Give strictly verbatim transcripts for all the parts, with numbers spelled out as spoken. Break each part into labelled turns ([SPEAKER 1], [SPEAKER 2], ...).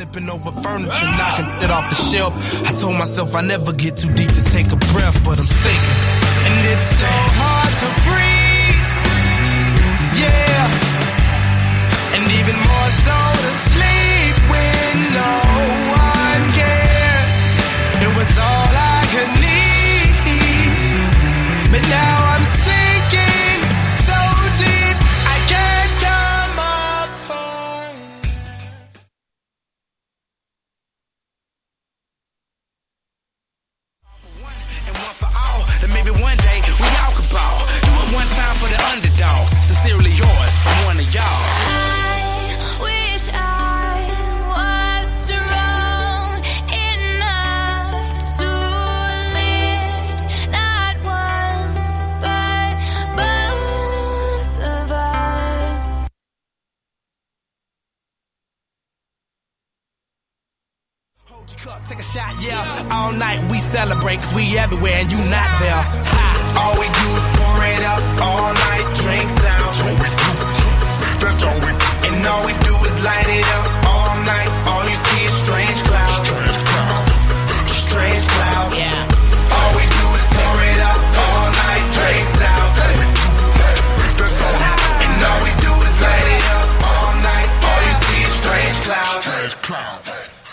[SPEAKER 1] tripping over furniture, knocking it off the shelf. I told myself I never get too deep to take a breath, but I'm sinking. And it's so hard to breathe, yeah. And even more so to sleep when no one cares. It was all I could need, but now I'm sinking so deep I can't come up for it. And one for all, that maybe one day we all could ball. Do it one time for the underdogs. Sincerely yours from one of y'all.
[SPEAKER 2] I wish I was strong enough to lift not one but both of us.
[SPEAKER 1] Hold your cup, take a shot, yeah. All night we celebrate, cause we everywhere and you not there. Ha! All we do is pour it up, all night, drinks out. That's all we do. That's all we do. And all we do is light it up, all night. All you see is strange clouds. Strange clouds. Strange clouds. Yeah. All we do is pour it up, all night, drinks out. That's all we do. And all we do is light it up, all night. All you see is strange clouds. Strange clouds.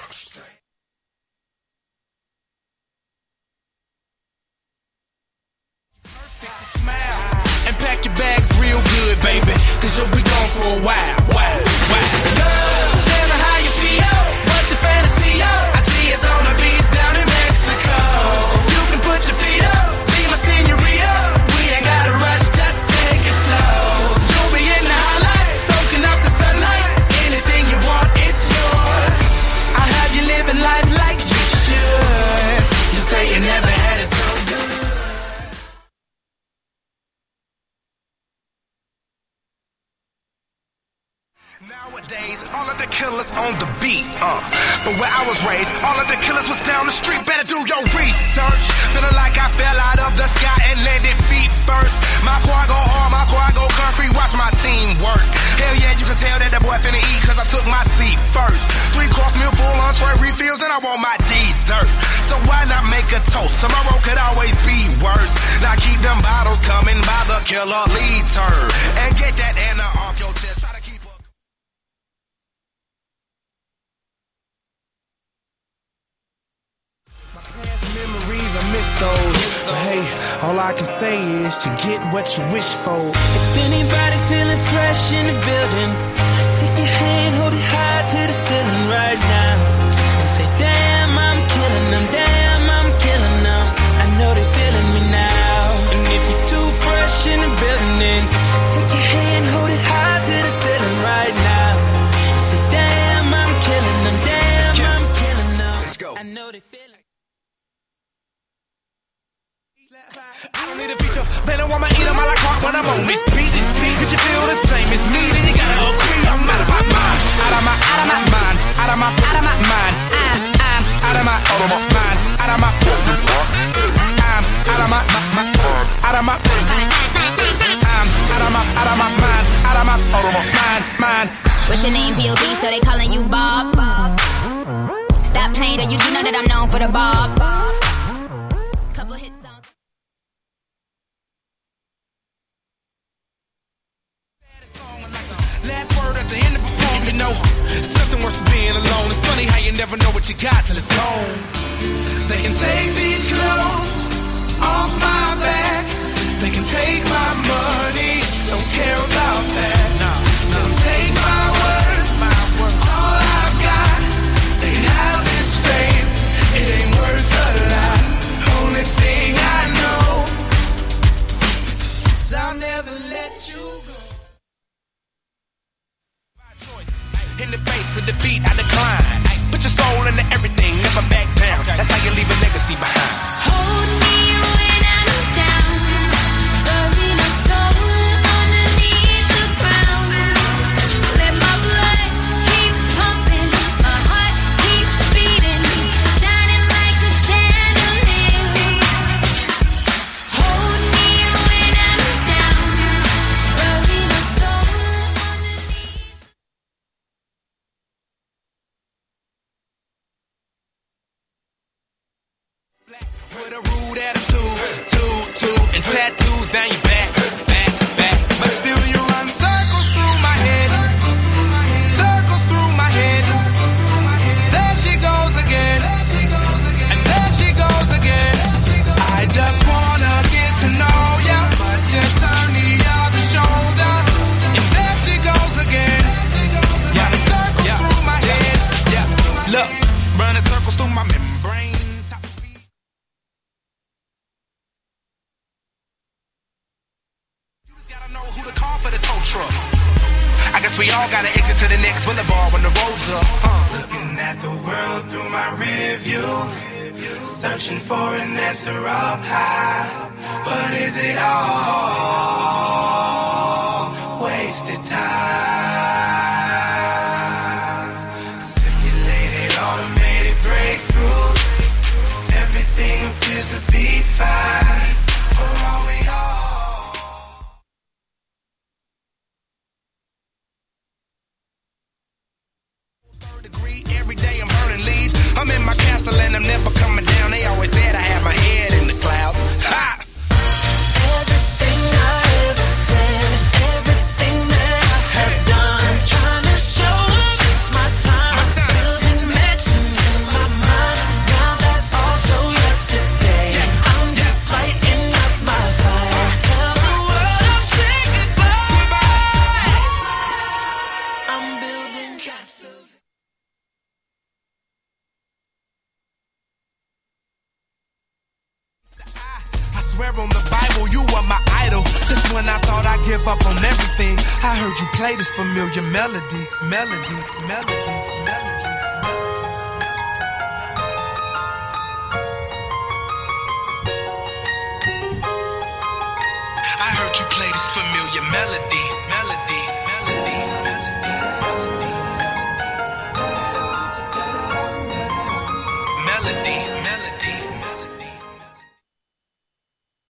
[SPEAKER 1] And pack your bags real good, baby, cause you'll be gone for a while. Wow, wow. Girl, tell me how you feel. What's your fantasy, yo? I see it's on the beach down in Mexico. You can put your feet up, be my senorita. We ain't gotta rush, just take it slow. You'll be in the highlight, soaking up the sunlight. Anything you want, it's yours. I'll have you living life like you should. You say you never had it so good. Nowadays, all of the killers on the beat, uh. But where I was raised, all of the killers was down the street. Better do your research. Feeling like I fell out of the sky and landed feet first. My squad go hard, my squad go concrete. Watch my team work. Hell yeah, you can tell that the boy finna eat cause I took my seat first. Three course meal, full entree refills, and I want my dessert. So why not make a toast? Tomorrow could always be worse. Now keep them bottles coming by the killer liter. And get that Anna off your chest. Try to keep up. Past memories, I miss those. But hey, all I can say is you get what you wish for.
[SPEAKER 3] If anybody feeling fresh in the building, take your hand, hold it high to the ceiling right now, and say, damn, I'm killing them, damn, I'm killing them. I know they feeling me now. And if you're too fresh in the building, take your hand, hold it high to the ceiling right now, and say, damn, I'm killing them, damn, I'm killing them. Let's go. I know they feeling.
[SPEAKER 1] I don't need a feature, then I want my eat 'em while I caught when I'm on this beat. This beat, if you feel the same as me, then you gotta agree. I'm out of my mind, out of my, out of my mind, out of my, out of my mind. I'm, I'm out of my, out of my mind, out of my, I'm out of my, my, my, out of my, I'm out of my, out of my mind, out of my, out of my mind, mind.
[SPEAKER 2] What's your name, P O B? So they calling you Bob. Stop playing, girl, you do know that I'm known for the Bob. Couple hit songs.
[SPEAKER 1] Last word at the end of a poem, you know, it's nothing worse than being alone. It's funny how you never know what you got till it's gone. They can take these clothes off my back. They can take my money, don't care about that. No, no. Take my words, my words, all I've got. They can have this fame, it ain't worth a lot. Only thing I know is I'll never let you go. In the face of defeat, I decline. Put your soul into everything, never back down. That's how you leave a legacy behind.
[SPEAKER 2] Hold me when I'm down. Bury my soul underneath the ground. Let my blood keep pumping, my heart keep beating, shining like a chandelier. Hold me when I'm down. Bury my soul underneath.
[SPEAKER 1] for the tow truck. I guess we all gotta exit to the next boulevard when the road's up. Huh. Looking at the world through my rear view, searching for an answer up high. But is it all wasted time? Simulated automated breakthroughs, everything appears to be fine. Or are we all? Third degree, every day I'm burning leaves. I'm in my castle and I'm never coming down. They always said I had my head in the clouds. Ha!
[SPEAKER 3] Everything I ever said, everything that I have done, trying to show up, it's my time. Building mansions in my mind. Now that's also yesterday. I'm just lighting up my fire. Tell the world I'll say goodbye. I'm building castles.
[SPEAKER 1] I swear on the Bible, you are my idol. Just when I thought I'd give up on everything, I heard you play this familiar melody, melody, melody, melody. I heard you